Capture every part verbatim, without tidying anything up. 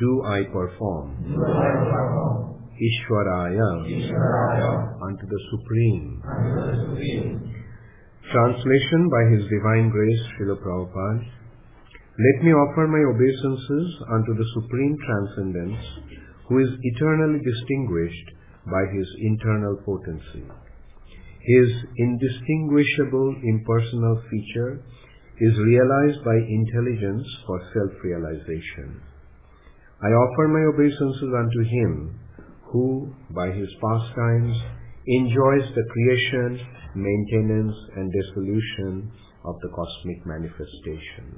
do I perform, do I perform Ishwaraya, Ishwaraya, unto the Supreme. unto the Supreme. Translation by His Divine Grace, Srila Prabhupada. Let me offer my obeisances unto the Supreme Transcendence, who is eternally distinguished by His internal potency. His indistinguishable impersonal feature is realized by intelligence for self-realization. I offer my obeisances unto Him, who, by His pastimes, enjoys the creation, maintenance, and dissolution of the cosmic manifestation.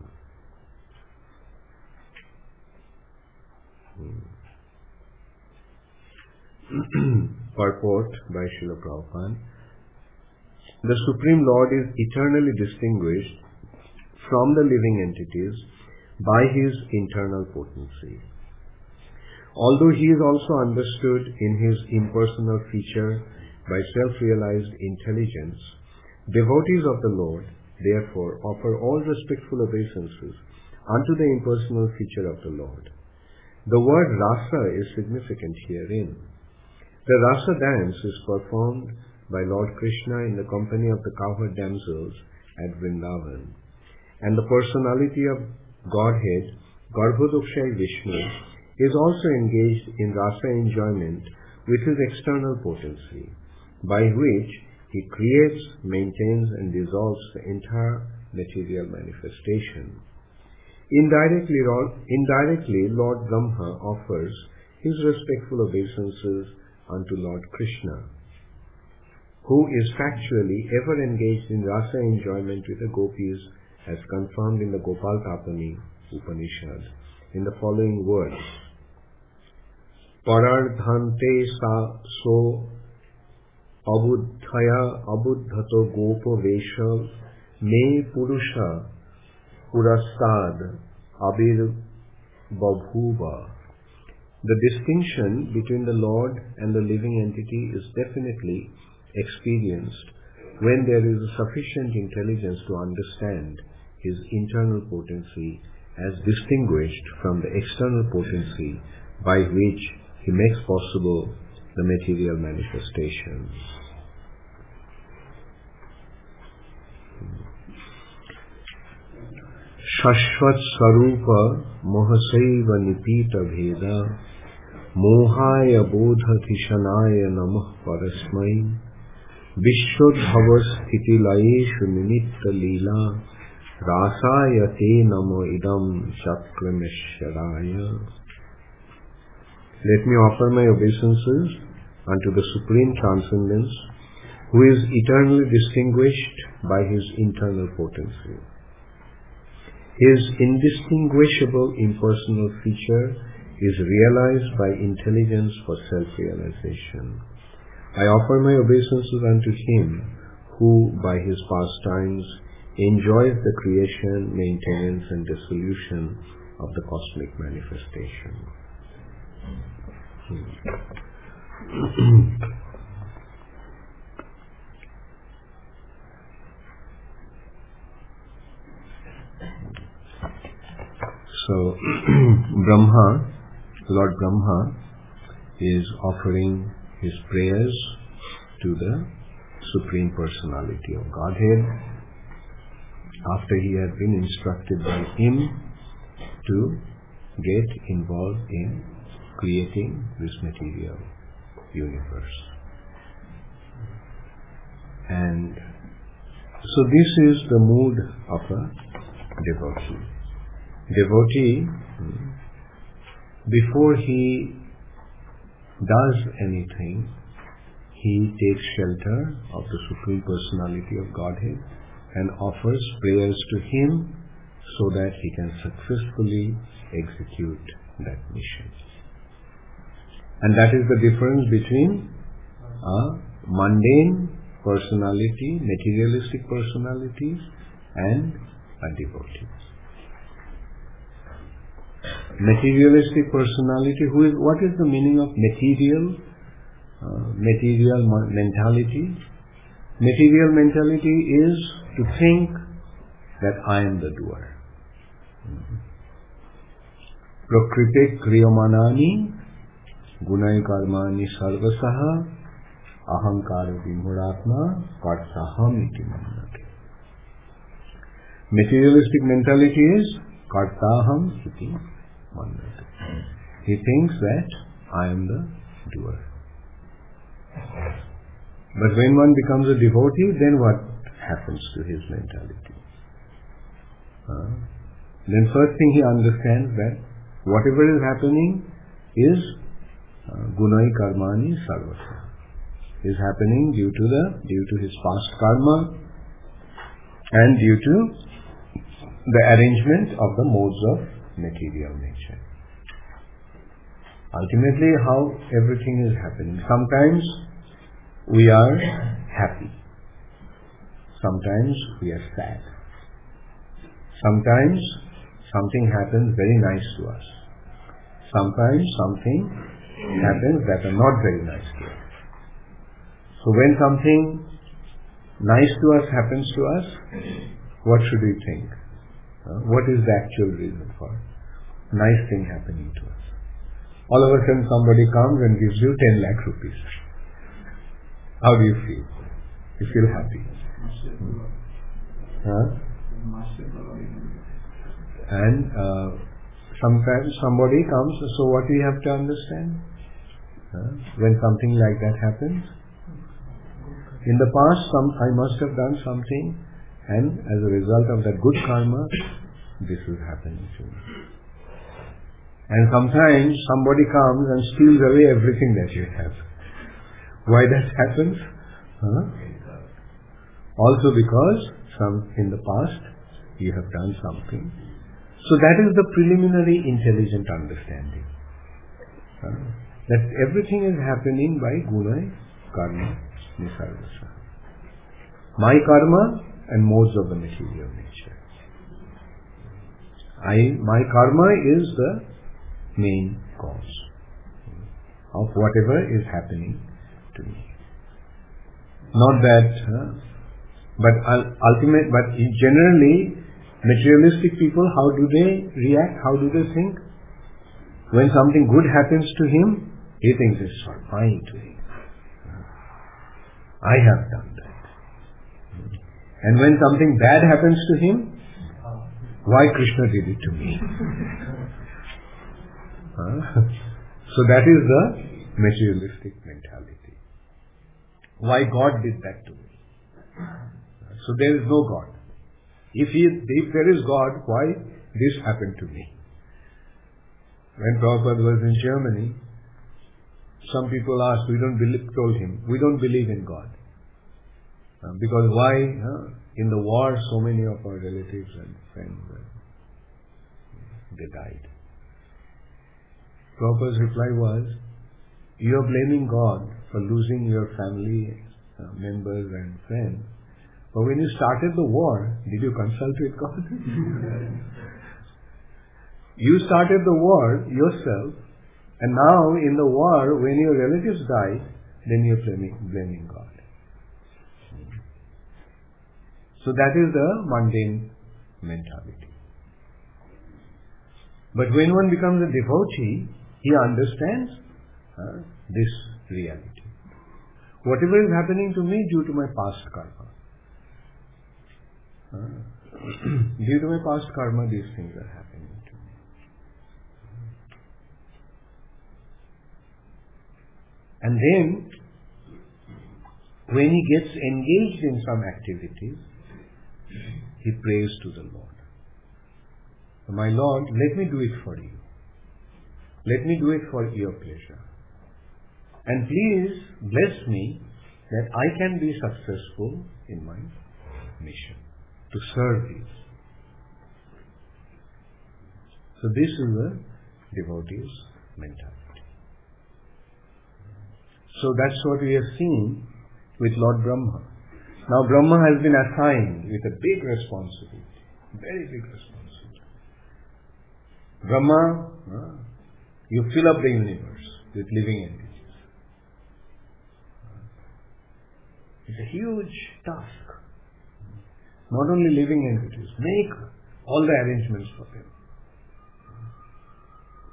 Hmm. Purport by Srila Prabhupada. The Supreme Lord is eternally distinguished from the living entities by His internal potency. Although He is also understood in His impersonal feature by self-realized intelligence, devotees of the Lord therefore offer all respectful obeisances unto the impersonal feature of the Lord. The word rasa is significant herein. The rasa dance is performed by Lord Krishna in the company of the cowherd damsels at Vrindavan, and the personality of Godhead, Garbhodakshay Vishnu, is also engaged in rasa enjoyment with his external potency, by which he creates, maintains, and dissolves the entire material manifestation. Indirectly, indirectly, Lord Brahma offers his respectful obeisances unto Lord Krishna, who is factually ever engaged in rasa enjoyment with the gopis, as confirmed in the Gopal Tapani Upanishad, in the following words: Parardhante sa so abuddhaya abuddhato gopa vesha me purusha purastad abir babhuva. The distinction between the Lord and the living entity is definitely experienced when there is sufficient intelligence to understand His internal potency as distinguished from the external potency by which He makes possible the material manifestations. Shashvat Sarupa Mohasaiva Nipita Bheda Mohaya Bodhati Shanaya Namah Parasmai Vishwadhavasthiti Laeshu Nimitta Leela Rasaya Te Namo Idam Chakramesharaya. Let me offer my obeisances unto the Supreme Transcendence, who is eternally distinguished by His internal potency. His indistinguishable impersonal feature is realized by intelligence for self-realization. I offer my obeisances unto Him, who, by His pastimes, enjoys the creation, maintenance, and dissolution of the cosmic manifestation. So, Brahma, Lord Brahma, is offering his prayers to the Supreme Personality of Godhead after he had been instructed by Him to get involved in creating this material universe. And so this is the mood of a devotee. Devotee, before he does anything, he takes shelter of the Supreme Personality of Godhead and offers prayers to Him so that he can successfully execute that mission. And that is the difference between a mundane personality, materialistic personality, and a devotee. Materialistic personality, who is, what is the meaning of material? Uh, material mentality. Material mentality is to think that I am the doer. Prakrite kriyamanani gunai karmani sarvasaha ahankara vimhuratma kartaham iti mannate. Materialistic mentality is kartaham iti mannate. He thinks that I am the doer. But when one becomes a devotee, then what happens to his mentality? Uh, then first thing he understands that whatever is happening is uh, gunai karmani sarvasa. Is happening due to the due to his past karma and due to the arrangement of the modes of material nature. Ultimately, how everything is happening. Sometimes we are happy. Sometimes we are sad. Sometimes something happens very nice to us. Sometimes something happens that are not very nice to us. So when something nice to us happens to us, what should we think? Uh, what is the actual reason for nice thing happening to us? All of a sudden somebody comes and gives you ten lakh rupees. How do you feel? You feel happy. Hmm. Huh? And uh, sometimes somebody comes, so what do you have to understand? Huh? When something like that happens? In the past, some, I must have done something, and as a result of that good karma, this is happening to me. And sometimes somebody comes and steals away everything that you have. Why that happens? Huh? Also because some in the past you have done something. So that is the preliminary intelligent understanding. Uh, that everything is happening by gunai karma nisarvasa. My karma and modes of the material nature. I, my karma is the main cause of whatever is happening to me. Not that, uh, but ultimate, but generally, materialistic people, how do they react? How do they think? When something good happens to him, he thinks it's fine to him. I have done that. And when something bad happens to him, why Krishna did it to me? uh, so that is the materialistic mentality. Why God did that to me? So there is no God. If, he, if there is God, why this happened to me? When Prabhupada was in Germany, some people asked, we don't believe, told him, we don't believe in God. Uh, because why? Uh, in the war, so many of our relatives and friends, uh, they died. Prabhupada's reply was, you are blaming God for losing your family uh, members and friends. But when you started the war, did you consult with God? You started the war yourself, and now in the war, when your relatives died, then you are blaming, blaming God. So that is the mundane mentality. But when one becomes a devotee, he understands uh, this reality. Whatever is happening to me due to my past karma. Uh, due to my past karma, these things are happening to me. And then, when he gets engaged in some activities, he prays to the Lord. My Lord, let me do it for you. Let me do it for your pleasure. And please bless me that I can be successful in my mission, to serve you. So this is a devotee's mentality. So that's what we have seen with Lord Brahma. Now Brahma has been assigned with a big responsibility, very big responsibility. Brahma, uh, you fill up the universe with living entities. It's a huge task. Not only living entities, make all the arrangements for them.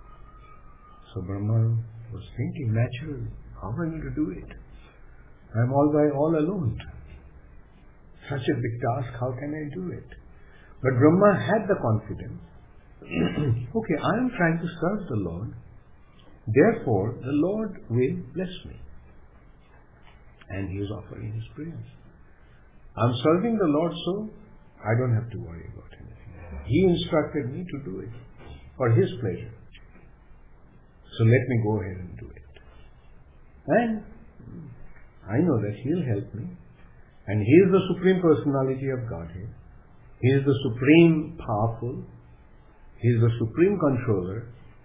So Brahma was thinking naturally, how am I going to do it? I am all by all alone. Such a big task, how can I do it? But Brahma had the confidence. Okay, I am trying to serve the Lord. Therefore, the Lord will bless me. And he is offering his prayers. I am serving the Lord, so I don't have to worry about anything. He instructed me to do it for his pleasure. So let me go ahead and do it. And I know that he'll help me. And he is the Supreme Personality of Godhead. He is the Supreme Powerful. He is the Supreme Controller.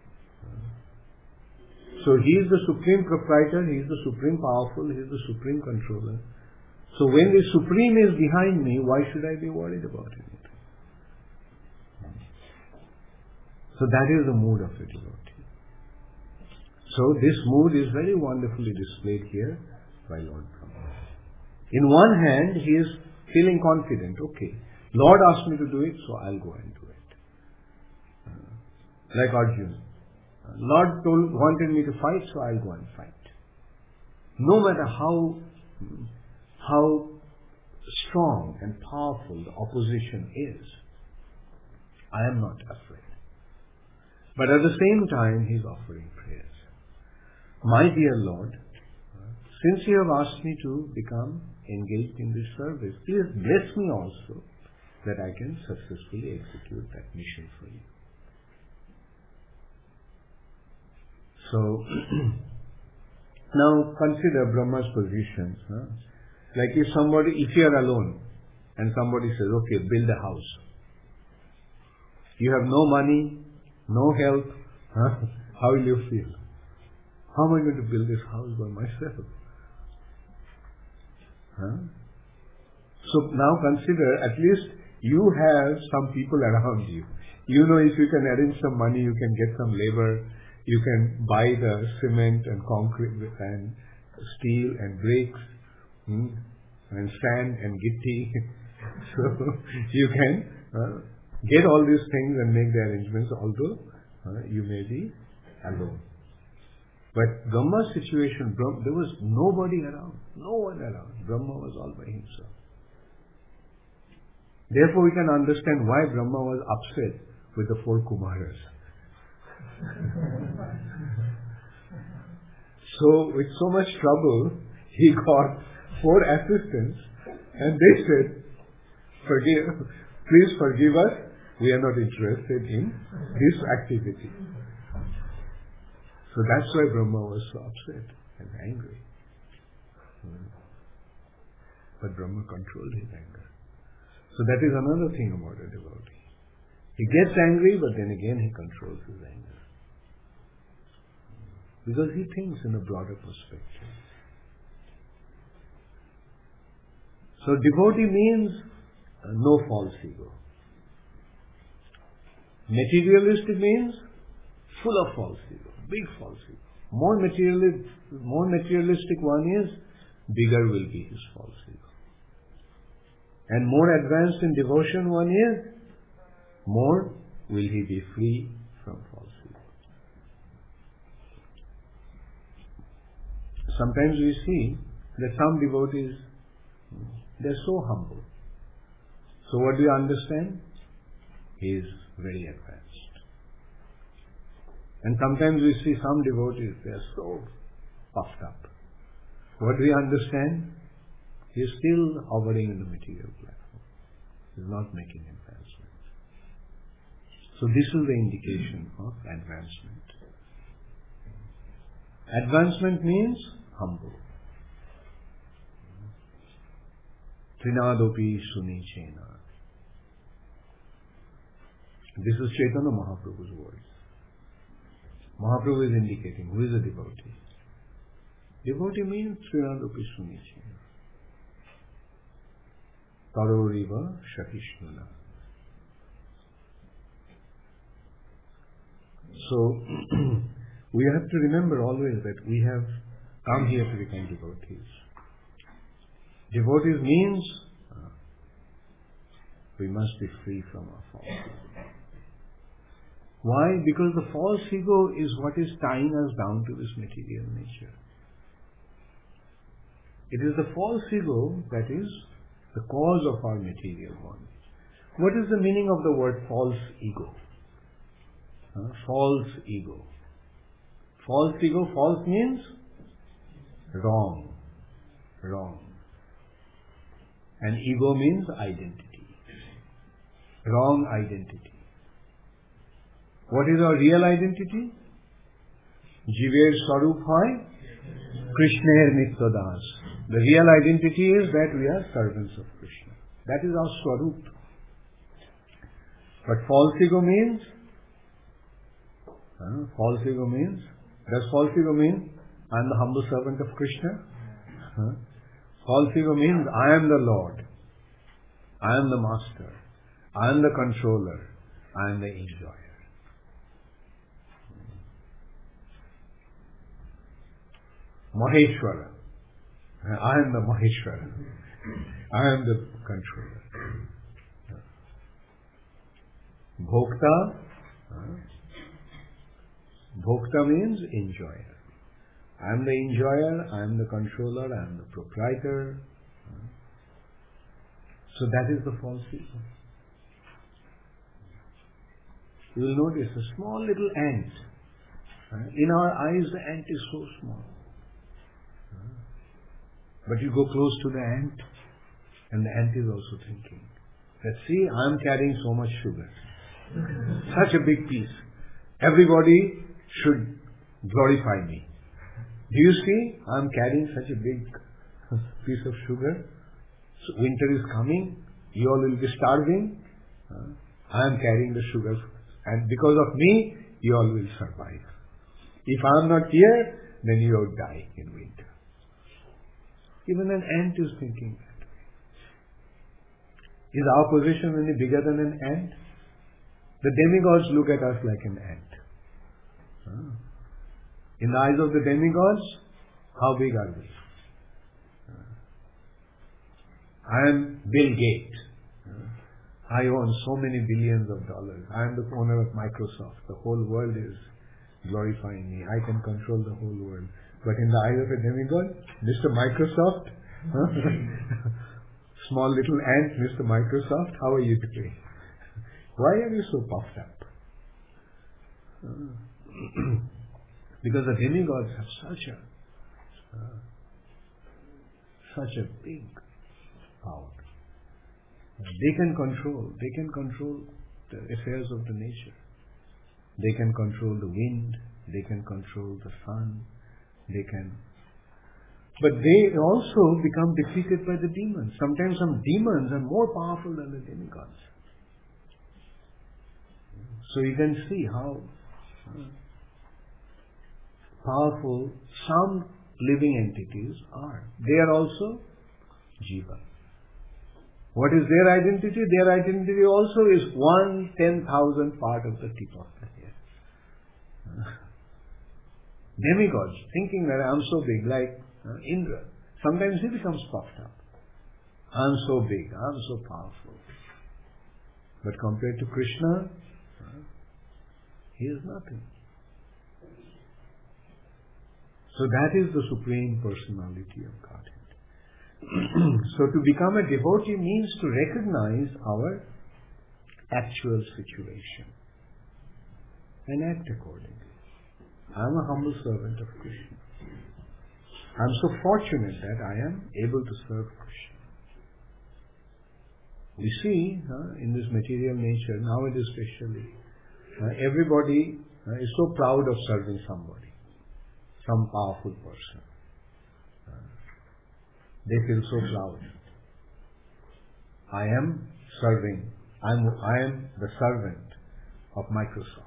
So he is the Supreme Proprietor, he is the Supreme Powerful, he is the Supreme Controller. So when the Supreme is behind me, why should I be worried about anything? So that is the mood of a devotee. So this mood is very wonderfully displayed here by Lord Brahma. In one hand, he is feeling confident. Okay, Lord asked me to do it, so I'll go and do it. Like Arjuna. Lord told, wanted me to fight, so I'll go and fight. No matter how, how strong and powerful the opposition is, I am not afraid. But at the same time, he is offering prayers. My dear Lord, since you have asked me to become engaged in this service, please bless me also that I can successfully execute that mission for you. So, now consider Brahma's positions. Huh? Like if somebody, if you are alone and somebody says, okay, build a house. You have no money, no help. Huh? How will you feel? How am I going to build this house by myself? Huh? So now consider, at least you have some people around you. You know, if you can arrange some money, you can get some labor. You can buy the cement and concrete and steel and bricks hmm, and sand and gitti. So you can uh, get all these things and make the arrangements, although uh, you may be alone. But Brahma's situation, Brahma, there was nobody around, no one around. Brahma was all by himself. Therefore we can understand why Brahma was upset with the four Kumaras. So with so much trouble, he got four assistants and they said, "Forgive, please forgive us, we are not interested in this activity." So that's why Brahma was so upset and angry. But Brahma controlled his anger. So that is another thing about a devotee. He gets angry, but then again he controls his anger. Because he thinks in a broader perspective. So devotee means uh, no false ego. Materialistic means full of false ego, big false ego. More materialistic, more materialistic one is, bigger will be his false ego. And more advanced in devotion one is, more will he be free from false ego. Sometimes we see that some devotees, they're so humble. So what do you understand? He is very advanced. And sometimes we see some devotees, they are so puffed up. What do we understand? He is still hovering in the material platform. He is not making advancement. So this is the indication of advancement. Advancement means humble. Trinadopi suni chena. This is Chaitanya Mahaprabhu's words. Mahaprabhu is indicating who is a devotee. Devotee means Trinadopi suni chena. Taroriva shahishnuna. So, we have to remember always that we have come here to become devotees. Devotees means uh, we must be free from our false ego. Why? Because the false ego is what is tying us down to this material nature. It is the false ego that is the cause of our material bondage. What is the meaning of the word false ego? Uh, false ego. False ego, false means wrong. Wrong. And ego means identity. Wrong identity. What is our real identity? Jiver Swarup hoy, Krishner Nitya Das. The real identity is that we are servants of Krishna. That is our Swarup. But false ego means, uh, false ego means, does false ego mean I am the humble servant of Krishna? Huh? False ego means I am the Lord, I am the Master, I am the controller, I am the enjoyer. Maheshwara. I am the Maheshwara. I am the controller. Bhokta. Bhokta means enjoyer. I am the enjoyer, I am the controller, I am the proprietor. So that is the false ego. You will notice a small little ant. In our eyes the ant is so small. But you go close to the ant, and the ant is also thinking that, see, I am carrying so much sugar. Such a big piece. Everybody should glorify me. Do you see? I am carrying such a big piece of sugar. So winter is coming. You all will be starving. I am carrying the sugar. And because of me, you all will survive. If I am not here, then you will die in winter. Even an ant is thinking that way. Is our position any bigger than an ant? The demigods look at us like an ant. Ah. In the eyes of the demigods, how big are we? Ah. I am Bill Gates. Ah. I own so many billions of dollars. I am the owner of Microsoft. The whole world is glorifying me. I can control the whole world. But in the eyes of a demigod, Mister Microsoft, huh? Small little ant, Mister Microsoft, how are you today? Why are you so puffed up? Uh, because the demigods have such a uh, such a big power. They can control. They can control the affairs of the nature. They can control the wind. They can control the sun. They can. But they also become defeated by the demons. Sometimes some demons are more powerful than the demigods. So you can see how powerful some living entities are. They are also jiva. What is their identity? Their identity also is one ten thousand part of the tip of the hair. Demigods, thinking that I am so big, like uh, Indra. Sometimes he becomes puffed up. I am so big, I am so powerful. But compared to Krishna, uh, he is nothing. So that is the Supreme Personality of Godhead. So to become a devotee means to recognize our actual situation and act accordingly. I am a humble servant of Krishna. I am so fortunate that I am able to serve Krishna. We see uh, in this material nature, nowadays especially, uh, everybody uh, is so proud of serving somebody, some powerful person. Uh, they feel so proud. I am serving, I am, I am the servant of Microsoft.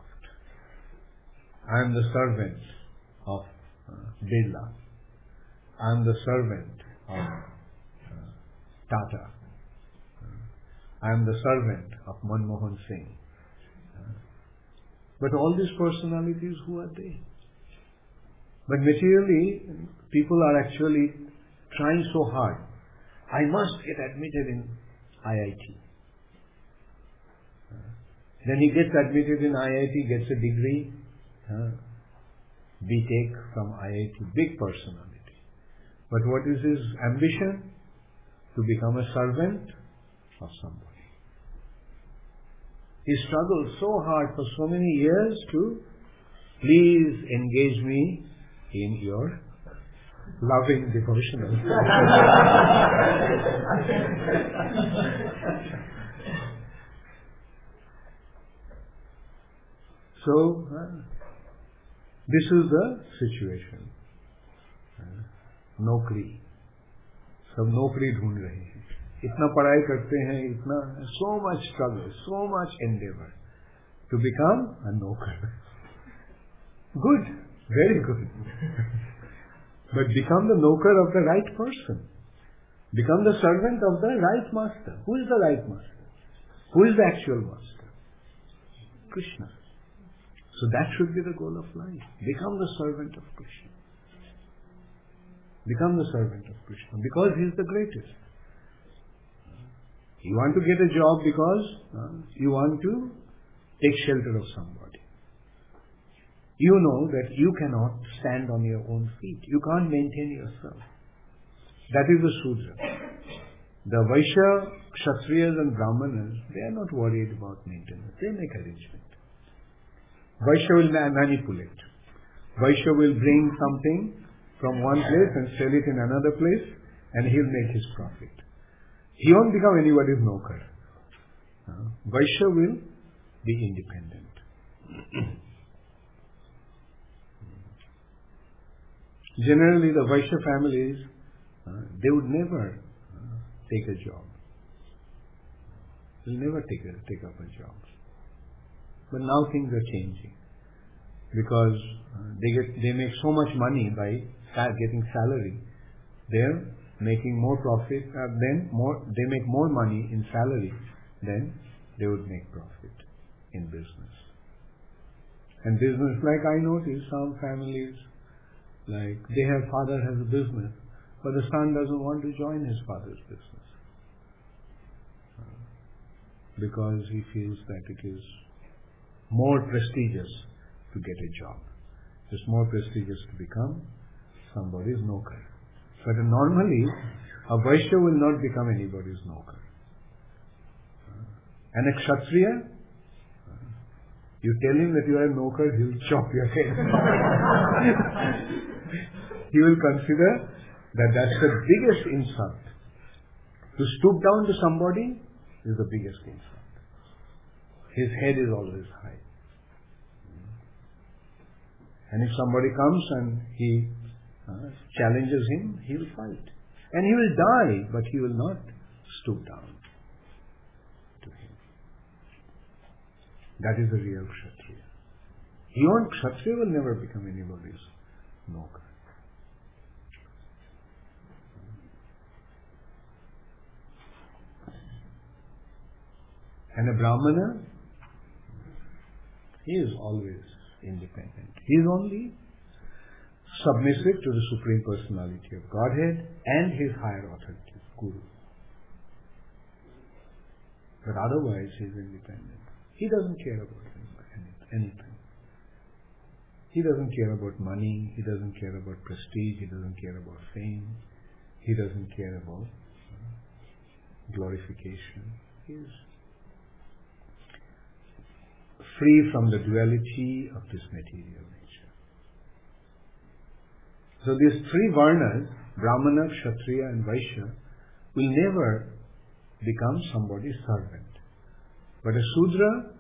I am the servant of uh, Birla. I am the servant of uh, Tata. Uh, I am the servant of Manmohan Singh. Uh, but all these personalities, who are they? But materially, people are actually trying so hard. I must get admitted in I I T. Uh, Then he gets admitted in I I T, gets a degree, uh, B Tech from I I T, big personality. But what is his ambition? To become a servant of somebody. He struggled so hard for so many years to please engage me in your loving devotional. So, uh, this is the situation. Uh, नौकरी, सब नौकरी ढूंढ रहे हैं, इतना पढ़ाई करते हैं, इतना so much struggle, so much endeavor to become a नौकर. Good, very good. But become the नौकर of the right person. Become the servant of the right master. Who is the right master? Who is the actual master? Krishna. So that should be the goal of life. Become the servant of Krishna. Become the servant of Krishna because he is the greatest. You want to get a job because uh, you want to take shelter of somebody. You know that you cannot stand on your own feet. You can't maintain yourself. That is the Sudra. The Vaishya, Kshatriyas and Brahmanas, they are not worried about maintenance. They make arrangement. Vaishya will ma- manipulate. Vaishya will bring something from one place and sell it in another place, and he'll make his profit. He won't become anybody's nokar. Uh, Vaishya will be independent. Generally, the Vaishya families, uh, they would never uh, take a job. They'll never take, a, take up a job. But now things are changing because uh, they get they make so much money by sa- getting salary. They're making more profit uh, then more they make more money in salary than they would make profit in business. And business, like I notice, some families, like they have father has a business, but the son doesn't want to join his father's business uh, because he feels that it is more prestigious to get a job. It's more prestigious to become somebody's nokar. But normally, a Vaishya will not become anybody's nokar. And a Kshatriya, you tell him that you are a nokar, he will chop your head. He will consider that that's the biggest insult. To stoop down to somebody is the biggest insult. His head is always high. And if somebody comes and he uh, challenges him, he will fight. And he will die, but he will not stoop down to him. That is the real Kshatriya. Beyond Kshatriya will never become anybody's nokar. And a Brahmana, he is always independent. He is only submissive to the Supreme Personality of Godhead and his higher authority, Guru. But otherwise he is independent. He doesn't care about anything. He doesn't care about money, he doesn't care about prestige, he doesn't care about fame, he doesn't care about glorification. He is free from the duality of this material nature. So these three varnas, Brahmana, Kshatriya and Vaishya, will never become somebody's servant. But a Sudra,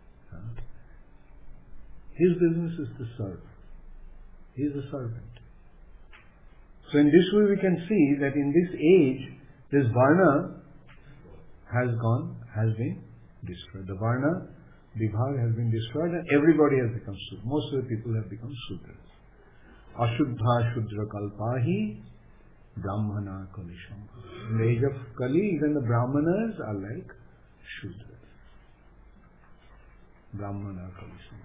his business is to serve. He is a servant. So in this way we can see that in this age, this varna has gone, has been destroyed. The varna Vibhag has been destroyed and everybody has become Sudra. Most of the people have become Sudras. Ashuddha Shudra Kalpahi Brahmana Kalisham. In the age of Kali, even the Brahmanas are like Shudras. Brahmana Kalisham.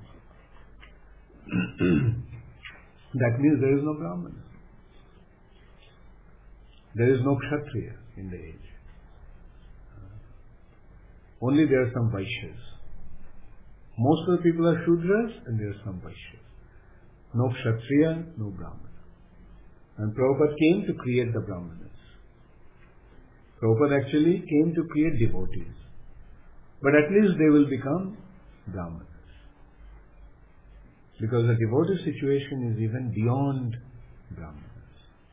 That means there is no Brahmana. There is no Kshatriya in the age. Only there are some Vaishyas. Most of the people are Shudras and there are some Vaishyas. No Kshatriya, no Brahmana. And Prabhupada came to create the Brahmanas. Prabhupada actually came to create devotees. But at least they will become Brahmanas. Because the devotee situation is even beyond Brahmana.